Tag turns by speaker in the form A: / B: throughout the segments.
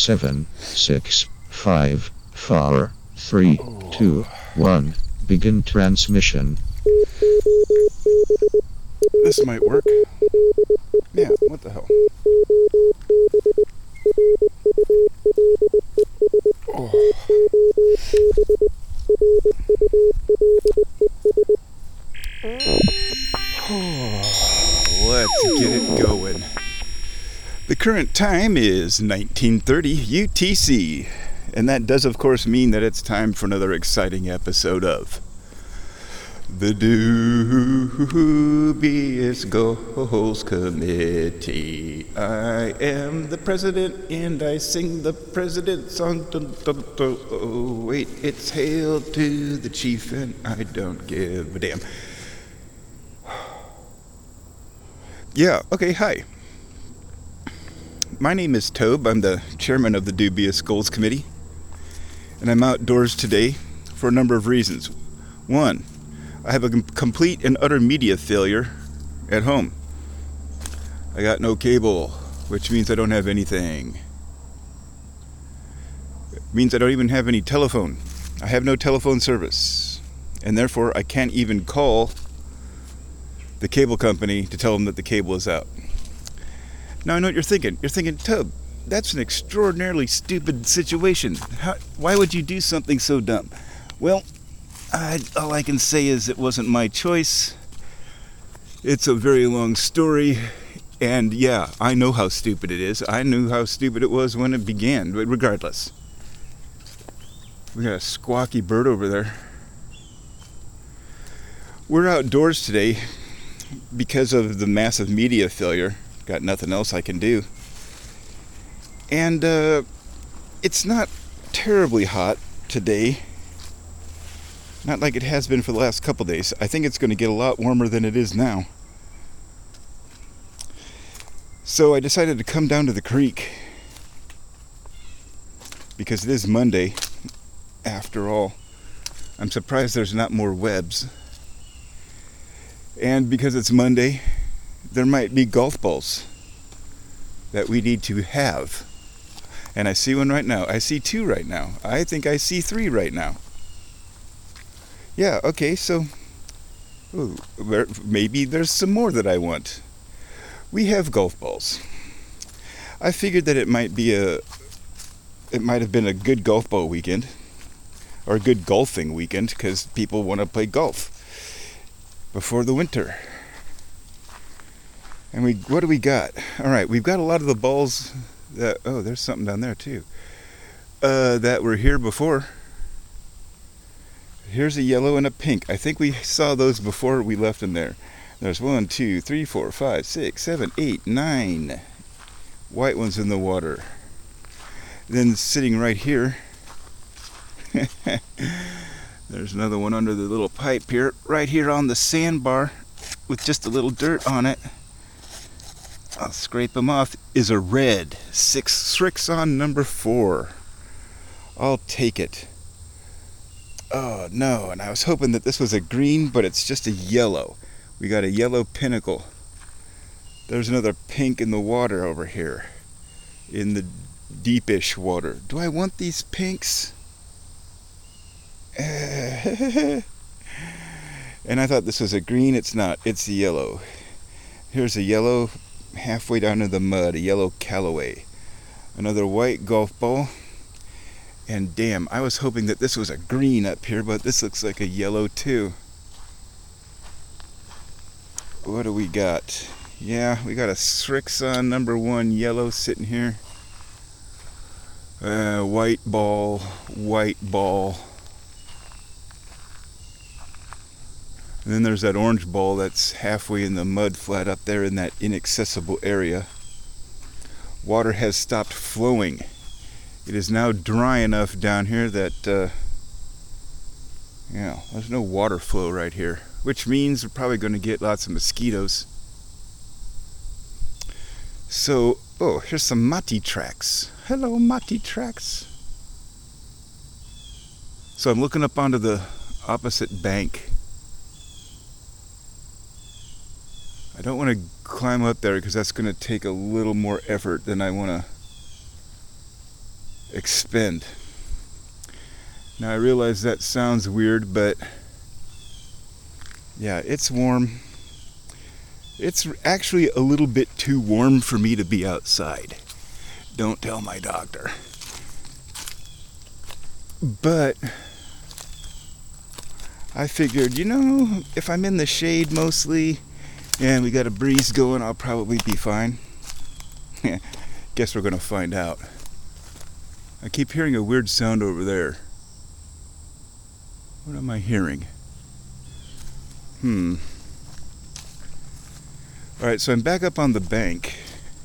A: 7, 6, 5, 4, 3, 2, 1. Begin transmission.
B: This might work. Yeah, what the hell? Let's get it going. The current time is 1930 UTC, and that does of course mean that it's time for another exciting episode of the Dubious Goals Committee. I am the president and I sing the president's song. Oh wait, it's Hail to the Chief and I don't give a damn. Yeah, okay, hi. My name is Tobe. I'm the chairman of the Dubious Goals Committee, and I'm outdoors today for a number of reasons. One, I have a complete and utter media failure at home. I got no cable, which means I don't have anything. It means I don't even have any telephone. I have no telephone service, and therefore I can't even call the cable company to tell them that the cable is out. Now I know what you're thinking. You're thinking, Tub, that's an extraordinarily stupid situation. Why would you do something so dumb? Well, all I can say is it wasn't my choice. It's a very long story, and yeah, I know how stupid it is. I knew how stupid it was when it began, but regardless. We got a squawky bird over there. We're outdoors today because of the massive media failure. Got nothing else I can do. And it's not terribly hot today. Not like it has been for the last couple days. I think it's going to get a lot warmer than it is now. So I decided to come down to the creek because it is Monday, after all. I'm surprised there's not more webs. And because it's Monday, there might be golf balls that we need to have. And I see one right now. I see two right now. I think I see three right now. Yeah, okay, so maybe there's some more that I want. We have golf balls. I figured that it might have been a good golf ball weekend, or a good golfing weekend, because people want to play golf before the winter. And what do we got? All right, we've got a lot of the balls that, there's something down there too, that were here before. Here's a yellow and a pink. I think we saw those before we left in there. There's 1, 2, 3, 4, 5, 6, 7, 8, 9 white ones in the water. Then sitting right here, there's another one under the little pipe here, right here on the sandbar with just a little dirt on it. I'll scrape them off, is a red Srixon number 4. I'll take it. Oh no, and I was hoping that this was a green, but it's just a yellow. We got a yellow pinnacle. There's another pink in the water over here, in the deepish water. Do I want these pinks? And I thought this was a green. It's not. It's a yellow. Here's a yellow halfway down in the mud, a yellow Callaway. Another white golf ball. And damn, I was hoping that this was a green up here, but this looks like a yellow too. What do we got? Yeah, we got a Srixon number 1 yellow sitting here. White ball, white ball. And then there's that orange ball that's halfway in the mud flat up there in that inaccessible area. Water has stopped flowing. It is now dry enough down here that, there's no water flow right here, which means we're probably going to get lots of mosquitoes. So, here's some mati tracks. Hello, mati tracks. So I'm looking up onto the opposite bank. I don't want to climb up there because that's going to take a little more effort than I want to expend. Now I realize that sounds weird, but yeah, it's warm. It's actually a little bit too warm for me to be outside. Don't tell my doctor. But I figured, if I'm in the shade mostly and we got a breeze going, I'll probably be fine. Guess we're gonna find out. I keep hearing a weird sound over there. What am I hearing? Alright, so I'm back up on the bank.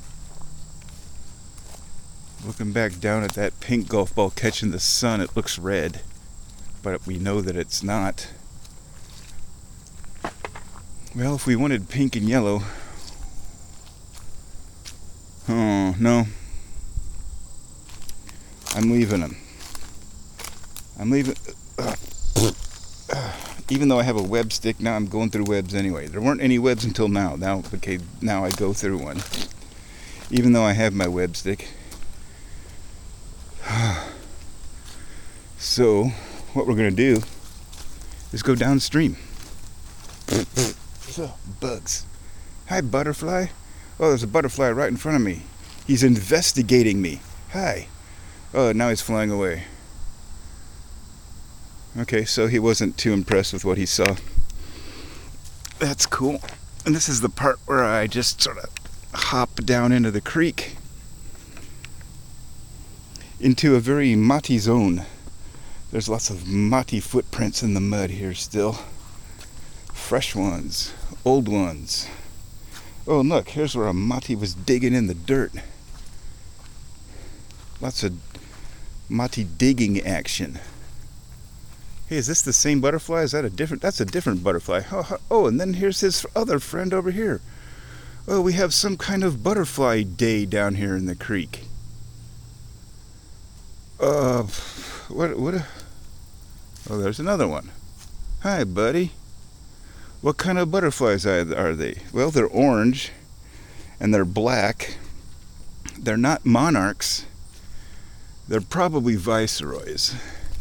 B: Looking back down at that pink golf ball catching the sun. It looks red, but we know that it's not. Well, if we wanted pink and yellow... Oh, no. I'm leaving them. I'm leaving... Even though I have a web stick, now I'm going through webs anyway. There weren't any webs until now. Now I go through one. Even though I have my web stick. So, what we're going to do is go downstream. Bugs. Hi, butterfly. Oh, there's a butterfly right in front of me. He's investigating me. Hi. Oh, now he's flying away. Okay, so he wasn't too impressed with what he saw. That's cool. And this is the part where I just sort of hop down into the creek. Into a very muddy zone. There's lots of muddy footprints in the mud here still. Fresh ones, old ones. Oh, look, here's where a muddy was digging in the dirt. Lots of muddy digging action. Hey, is this the same butterfly? Is that a different? That's a different butterfly. Oh, and then here's his other friend over here. Oh, we have some kind of butterfly day down here in the creek. What? Oh, there's another one. Hi, buddy. What kind of butterflies are they? Well, they're orange, and they're black. They're not monarchs. They're probably viceroys.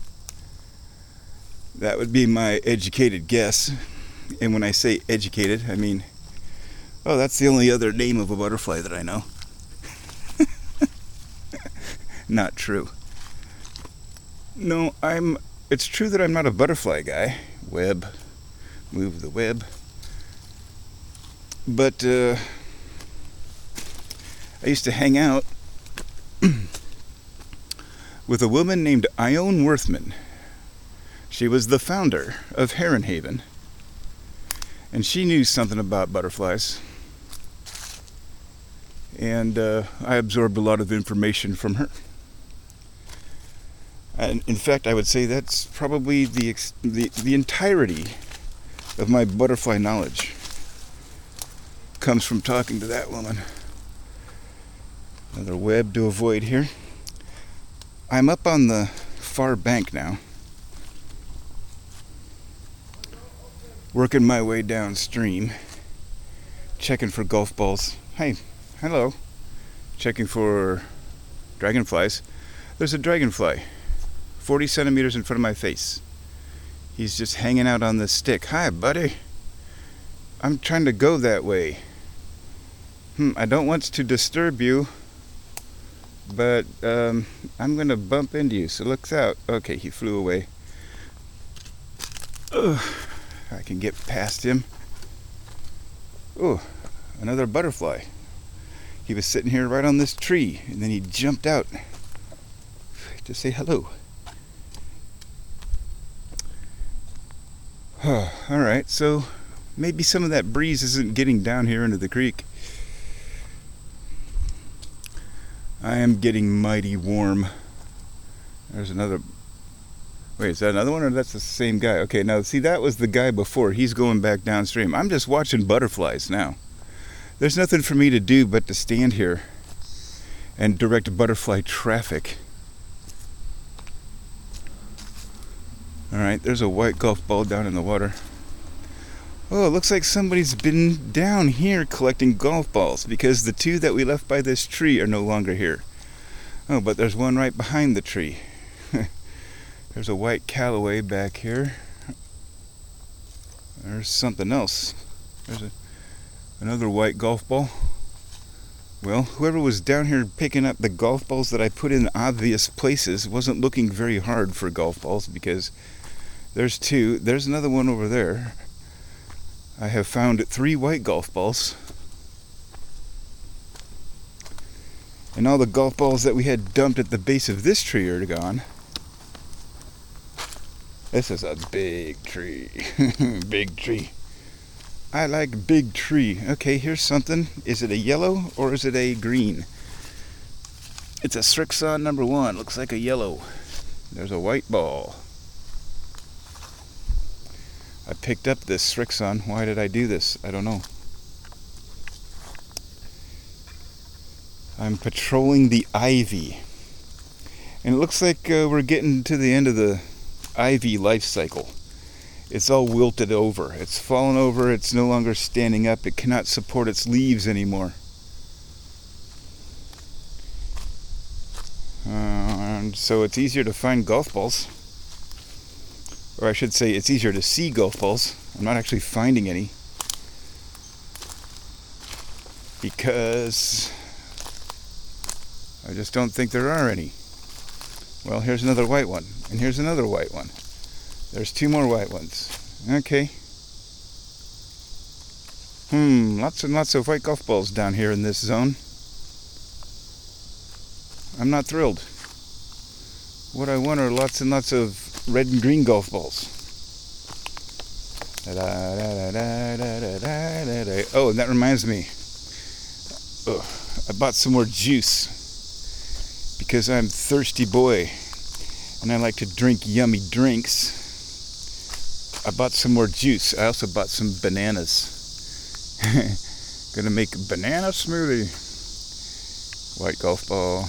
B: That would be my educated guess. And when I say educated, I mean, oh, that's the only other name of a butterfly that I know. Not true. No, it's true that I'm not a butterfly guy. Web. Move the web. But I used to hang out with a woman named Ione Worthman. She was the founder of Heron Haven, and she knew something about butterflies. And I absorbed a lot of information from her. And in fact, I would say that's probably the entirety of my butterfly knowledge comes from talking to that woman. Another web to avoid here. I'm up on the far bank now, working my way downstream, checking for golf balls. Hey, hello. Checking for dragonflies. There's a dragonfly 40 centimeters in front of my face. He's just hanging out on this stick. Hi, buddy. I'm trying to go that way. I don't want to disturb you, but I'm going to bump into you, so look out. Okay, he flew away. Ugh, I can get past him. Oh, another butterfly. He was sitting here right on this tree, and then he jumped out to say hello. Alright, so maybe some of that breeze isn't getting down here into the creek. I am getting mighty warm. There's another... Wait, is that another one, or that's the same guy? Okay, now see, that was the guy before. He's going back downstream. I'm just watching butterflies now. There's nothing for me to do but to stand here and direct butterfly traffic. Alright, there's a white golf ball down in the water. Oh, it looks like somebody's been down here collecting golf balls, because the two that we left by this tree are no longer here. Oh, but there's one right behind the tree. There's a white Callaway back here. There's something else. There's another white golf ball. Well, whoever was down here picking up the golf balls that I put in obvious places wasn't looking very hard for golf balls, because there's two. There's another one over there. I have found 3 white golf balls. And all the golf balls that we had dumped at the base of this tree are gone. This is a big tree. Big tree. I like big tree. Okay, here's something. Is it a yellow or is it a green? It's a Srixon number 1. Looks like a yellow. There's a white ball. I picked up this Srixon. Why did I do this? I don't know. I'm patrolling the ivy. And it looks like we're getting to the end of the ivy life cycle. It's all wilted over. It's fallen over. It's no longer standing up. It cannot support its leaves anymore. And so it's easier to find golf balls. Or I should say, it's easier to see golf balls. I'm not actually finding any, because I just don't think there are any. Well, here's another white one, and here's another white one. There's 2 more white ones. Okay. Lots and lots of white golf balls down here in this zone. I'm not thrilled. What I want are lots and lots of red and green golf balls. Oh, and that reminds me. I bought some more juice, because I'm a thirsty boy and I like to drink yummy drinks. I bought some more juice. I also bought some bananas. Gonna make a banana smoothie. White golf ball.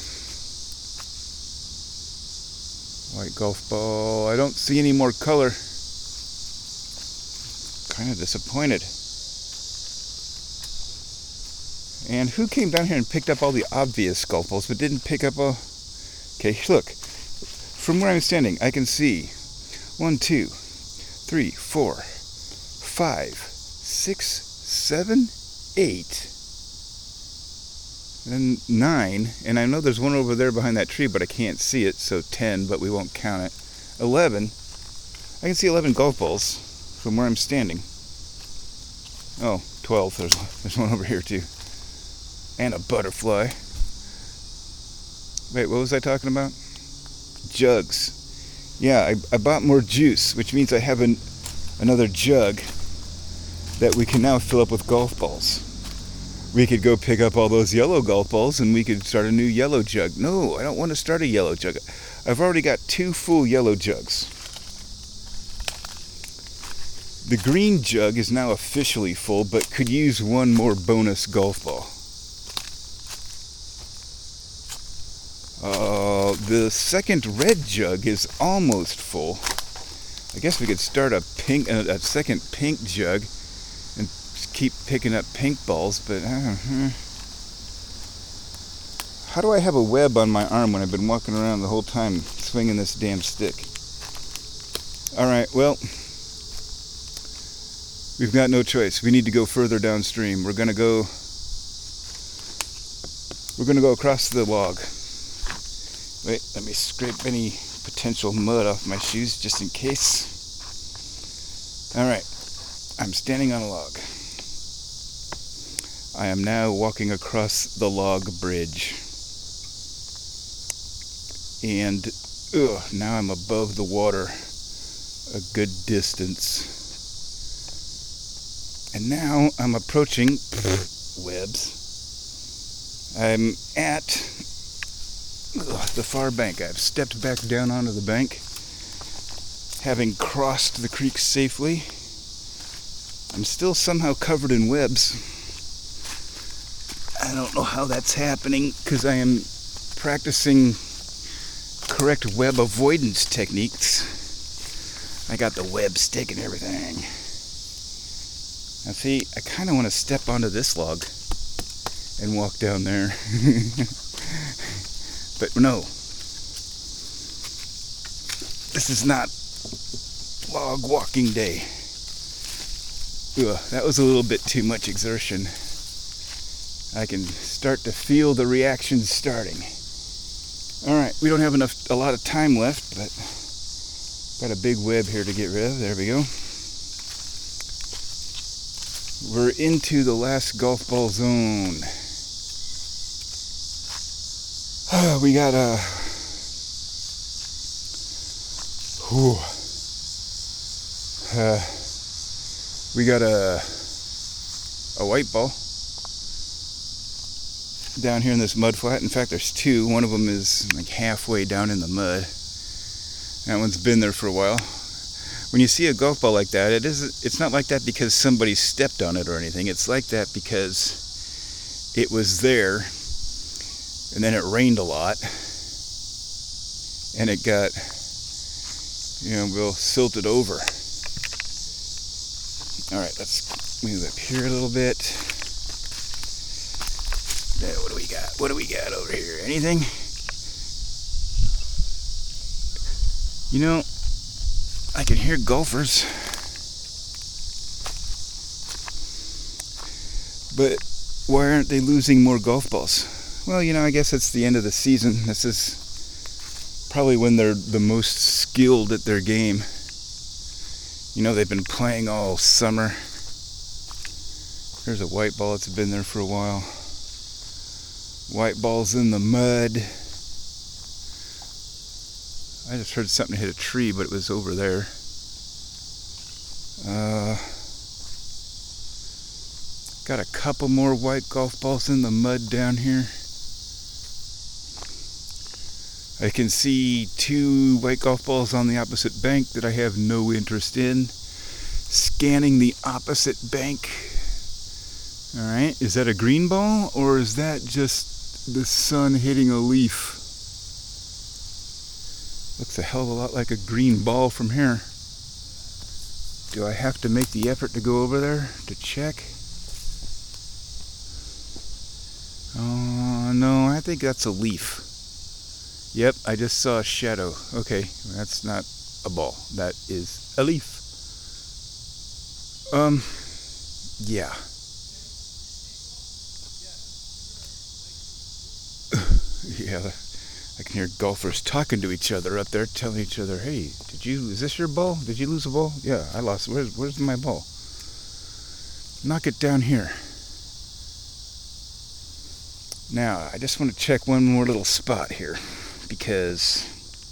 B: White golf ball. I don't see any more color. Kind of disappointed. And who came down here and picked up all the obvious golf balls but didn't pick up all... Okay, look. From where I'm standing, I can see 1, 2, 3, 4, 5, 6, 7, 8, then 9, and I know there's one over there behind that tree, but I can't see it, so 10, but we won't count it. 11. I can see 11 golf balls from where I'm standing. Oh, 12. There's one over here too. And a butterfly. Wait, what was I talking about? Jugs. Yeah, I bought more juice, which means I have another jug that we can now fill up with golf balls. We could go pick up all those yellow golf balls and we could start a new yellow jug. No, I don't want to start a yellow jug. I've already got 2 full yellow jugs. The green jug is now officially full, but could use 1 more bonus golf ball. The second red jug is almost full. I guess we could start a second pink jug and keep picking up pink balls, but how do I have a web on my arm when I've been walking around the whole time swinging this damn stick? Alright, well, we've got no choice. We need to go further downstream. We're gonna go across the log. Wait, let me scrape any potential mud off my shoes just in case. Alright, I'm standing on a log. I am now walking across the log bridge. And now I'm above the water a good distance. And now I'm approaching webs. I'm at the far bank. I've stepped back down onto the bank, having crossed the creek safely. I'm still somehow covered in webs. I don't know how that's happening, because I am practicing correct web avoidance techniques. I got the web stick and everything. Now see, I kind of want to step onto this log and walk down there. But no, this is not log walking day. Ugh, that was a little bit too much exertion. I can start to feel the reactions starting. Alright, we don't have a lot of time left, but got a big web here to get rid of. There we go. We're into the last golf ball zone. We got a white ball down here in this mud flat. In fact, there's two. One of them is like halfway down in the mud. That one's been there for a while. When you see a golf ball like that, it's not like that because somebody stepped on it or anything. It's like that because it was there and then it rained a lot and it got, real silted over. Alright, let's move up here a little bit. Now, what do we got? What do we got over here? Anything? I can hear golfers. But why aren't they losing more golf balls? Well, I guess it's the end of the season. This is probably when they're the most skilled at their game. They've been playing all summer. There's a white ball that's been there for a while. White ball's in the mud. I just heard something hit a tree, but it was over there. Got a couple more white golf balls in the mud down here. I can see two white golf balls on the opposite bank that I have no interest in. Scanning the opposite bank. Alright, is that a green ball or is that just the sun hitting a leaf? Looks a hell of a lot like a green ball from here. Do I have to make the effort to go over there to check? Oh, no, I think that's a leaf. Yep, I just saw a shadow. Okay, that's not a ball. That is a leaf. Yeah. Yeah, I can hear golfers talking to each other up there, telling each other, hey, is this your ball? Did you lose a ball? Yeah, I lost. Where's my ball? Knock it down here. Now, I just want to check one more little spot here, because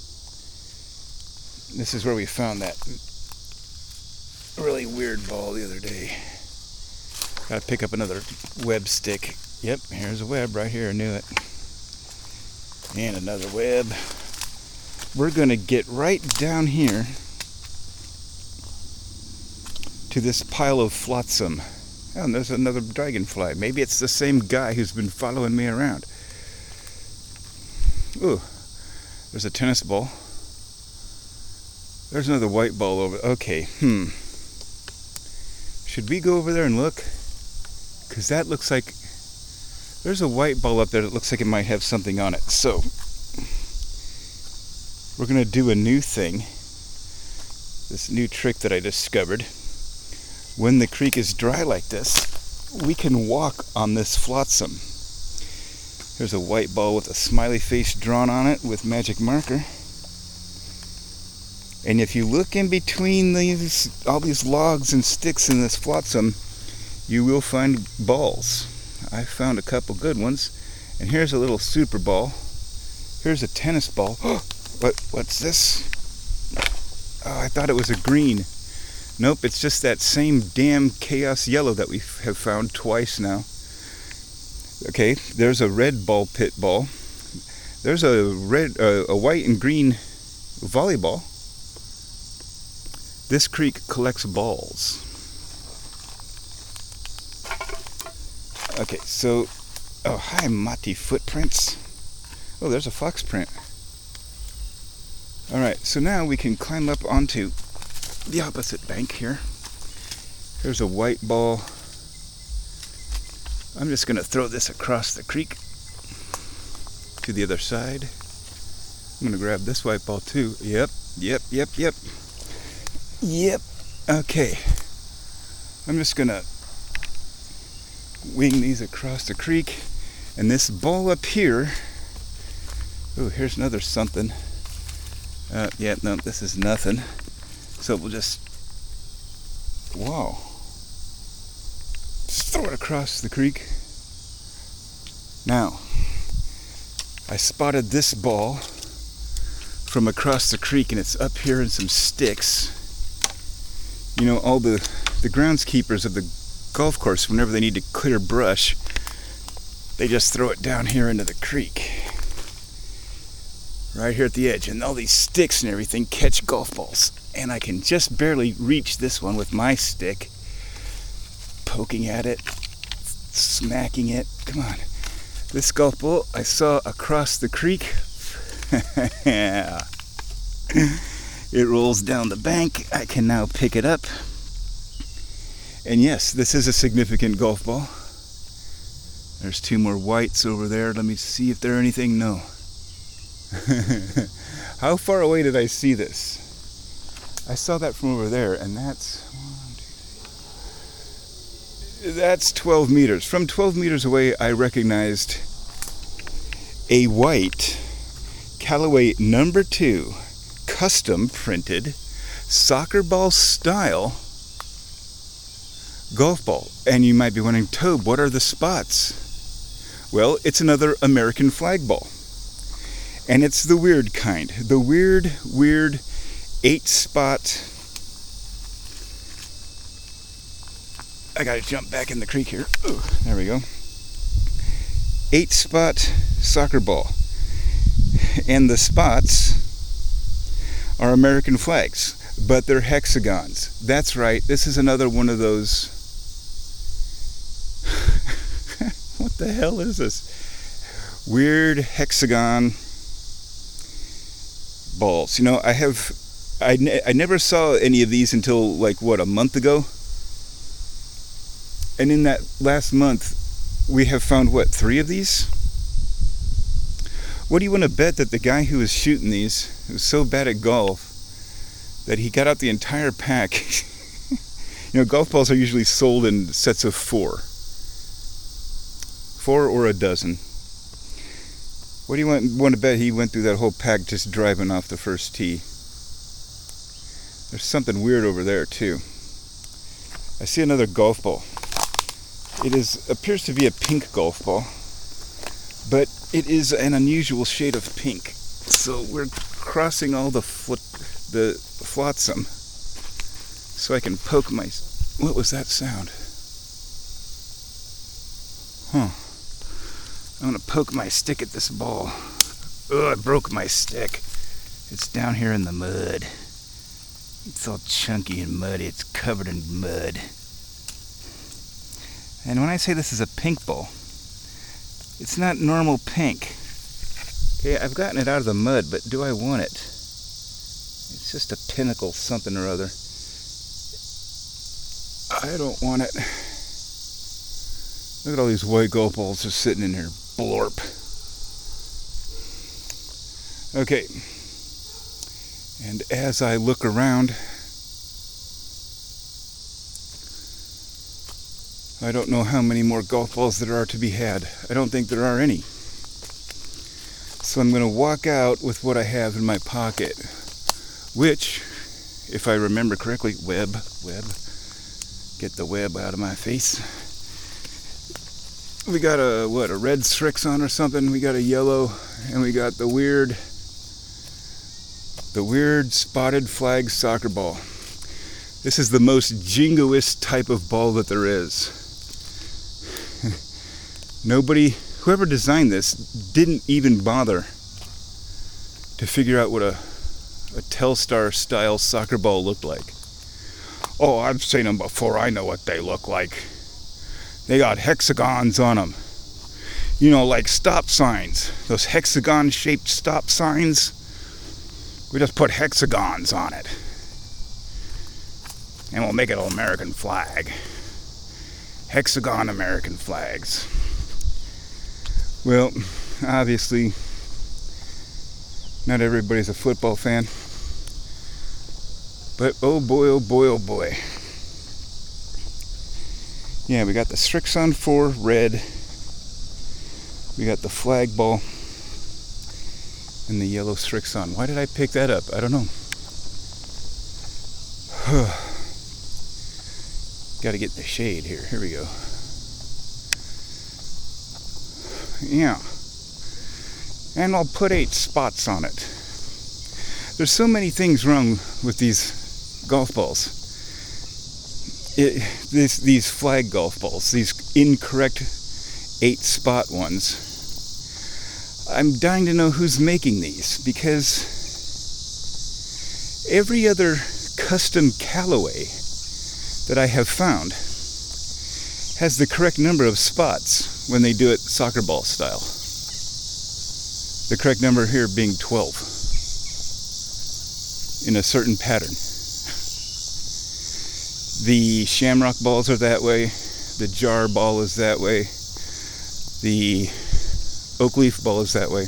B: this is where we found that really weird ball the other day. Gotta pick up another web stick. Yep, here's a web right here, I knew it. And another web. We're gonna get right down here to this pile of flotsam. Oh, and there's another dragonfly. Maybe it's the same guy who's been following me around. Ooh, there's a tennis ball. There's another white ball over. Okay, should we go over there and look? Because that looks like there's a white ball up there that looks like it might have something on it. So we're gonna do a new thing. This new trick that I discovered. When the creek is dry like this, we can walk on this flotsam. There's a white ball with a smiley face drawn on it with magic marker. And if you look in between all these logs and sticks in this flotsam, you will find balls. I found a couple good ones. And here's a little super ball. Here's a tennis ball. What's this? Oh, I thought it was a green. Nope, it's just that same damn chaos yellow that we have found twice now. Okay, there's a red ball pit ball. There's a white and green volleyball. This creek collects balls. Okay, so, hi, Mati footprints. Oh, there's a fox print. Alright, so now we can climb up onto the opposite bank here. There's a white ball. I'm just going to throw this across the creek. to the other side. I'm gonna grab this white ball too. Yep. Okay. I'm just gonna wing these across the creek. And this ball up here, oh, here's another something. No, this is nothing. So we'll just, wow. Just throw it across the creek. Now, I spotted this ball from across the creek, and it's up here in some sticks. You know, all the groundskeepers of the golf course, whenever they need to clear brush, they just throw it down here into the creek. Right here at the edge. And all these sticks and everything catch golf balls. And I can just barely reach this one with my stick. Poking at it. Smacking it. Come on. This golf ball I saw across the creek. Yeah. It rolls down the bank. I can now pick it up. And yes, this is a significant golf ball. There's two more whites over there. Let me see if they're anything. No. How far away did I see this? I saw that from over there, and that's 12 meters. From 12 meters away, I recognized a white Callaway number 2 custom printed soccer ball style golf ball. And you might be wondering, Tobe, what are the spots? Well, it's another American flag ball. And it's the weird kind. The weird 8-spot. I gotta jump back in the creek here. Ooh, there we go. 8-spot soccer ball. And the spots are American flags, but they're hexagons. That's right, this is another one of those. What the hell is this? Weird hexagon balls. You know, I never saw any of these until like a month ago. And in that last month, we have found 3 of these? What do you want to bet that the guy who was shooting these was so bad at golf that he got out the entire pack? You know, golf balls are usually sold in sets of 4 or a dozen. What do you want to bet he went through that whole pack just driving off the first tee? There's something weird over there too. I see another golf ball. It appears to be a pink golf ball, but it is an unusual shade of pink. So we're crossing all the flotsam so I can poke my... What was that sound? Huh. I'm gonna poke my stick at this ball. Oh, I broke my stick. It's down here in the mud. It's all chunky and muddy. It's covered in mud. And when I say this is a pink ball, it's not normal pink. Okay, I've gotten it out of the mud, but do I want it? It's just a pinnacle something or other. I don't want it. Look at all these white golf balls just sitting in here. Blorp. Okay. And as I look around, I don't know how many more golf balls there are to be had. I don't think there are any. So I'm going to walk out with what I have in my pocket, which, if I remember correctly, web, get the web out of my face. We got a red Srixon or something. We got a yellow, and we got the weird spotted flag soccer ball. This is the most jingoist type of ball that there is. Whoever designed this didn't even bother to figure out what a Telstar style soccer ball looked like. Oh, I've seen them before. I know what they look like. They got hexagons on them. You know, like stop signs. Those hexagon-shaped stop signs. We just put hexagons on it. And we'll make it an American flag. Hexagon American flags. Well, obviously, Not everybody's a football fan. But oh boy, oh boy, oh boy. Yeah, we got the Srixon 4 red. We got the flag ball. And the yellow Srixon. Why did I pick that up? I don't know. Got to get in the shade here. Here we go. Yeah. And I'll put 8 spots on it. There's so many things wrong with these golf balls. These flag golf balls, these incorrect 8-spot ones. I'm dying to know who's making these, because every other custom Callaway that I have found has the correct number of spots when they do it soccer ball style. The correct number here being 12 in a certain pattern. The shamrock balls are that way, the jar ball is that way, the oak leaf ball is that way.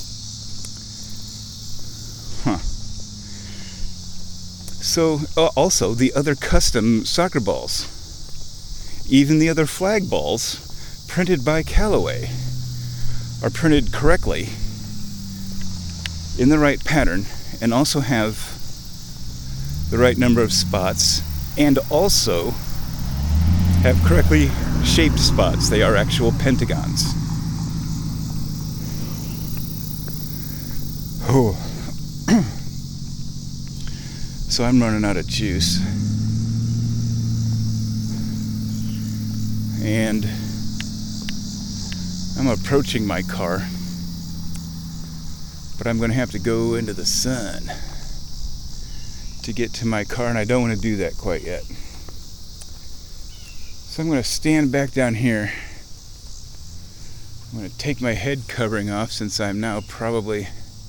B: So, also the other custom soccer balls, even the other flag balls printed by Callaway, are printed correctly in the right pattern and also have the right number of spots and also have correctly shaped spots. They are actual pentagons. Oh. So I'm running out of juice. And I'm approaching my car. But I'm going to have to go into the sun to get to my car, and I don't want to do that quite yet. So I'm going to stand back down here. I'm going to take my head covering off, since I'm now probably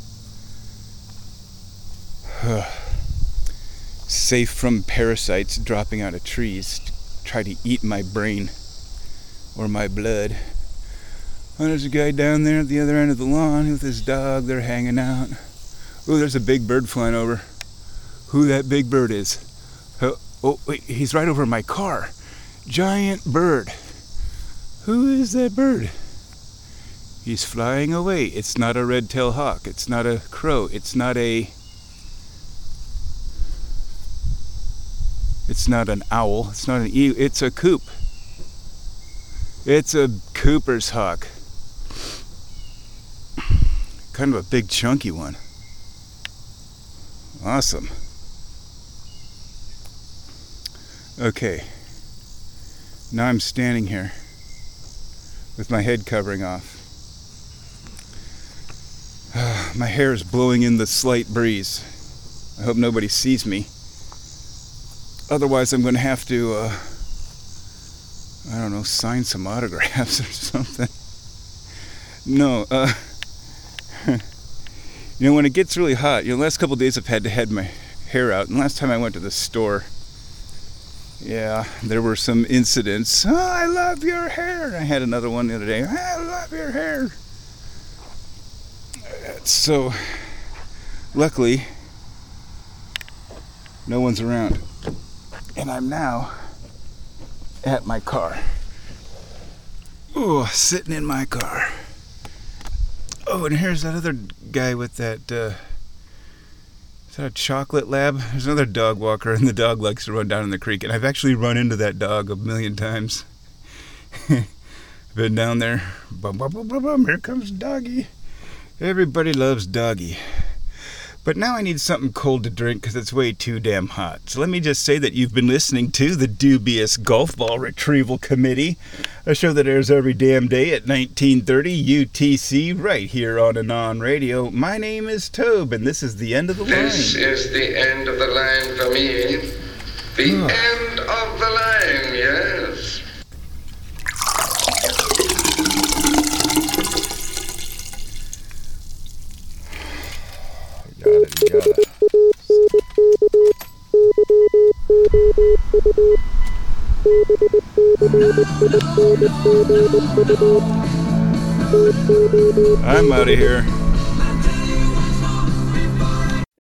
B: safe from parasites dropping out of trees to try to eat my brain or my blood. Oh, there's a guy down there at the other end of the lawn with his dog. They're hanging out. Oh, there's a big bird flying over. Who that big bird is? Oh, wait, he's right over my car. Giant bird. Who is that bird? He's flying away. It's not a red-tailed hawk. It's not a crow. It's not an owl. It's not an eagle. It's a coop. It's a Cooper's hawk. Kind of a big chunky one. Awesome. Okay. Now I'm standing here with my head covering off. My hair is blowing in the slight breeze. I hope nobody sees me. Otherwise I'm going to have to, I don't know, sign some autographs or something. No, you know, when it gets really hot, the last couple of days I've had to head my hair out. And last time I went to the store, yeah, there were some incidents. Oh, I love your hair. I had another one the other day. I love your hair. So, luckily, no one's around. And I'm now at my car. Oh, sitting in my car. Oh, and here's that other guy with that, is that a chocolate lab? There's another dog walker, and the dog likes to run down in the creek. And I've actually run into that dog a million times. Been down there. Bum, bum, bum, bum, bum. Here comes Doggy. Everybody loves Doggy. But now I need something cold to drink because it's way too damn hot. So let me just say that you've been listening to the Dubious Golf Ball Retrieval Committee, a show that airs every damn day at 1930 UTC right here on Anon Radio. My name is Tobe, and this is the end of the line.
C: This is the end of the line for me. The end of the line, yes.
B: Got it. I'm out of here.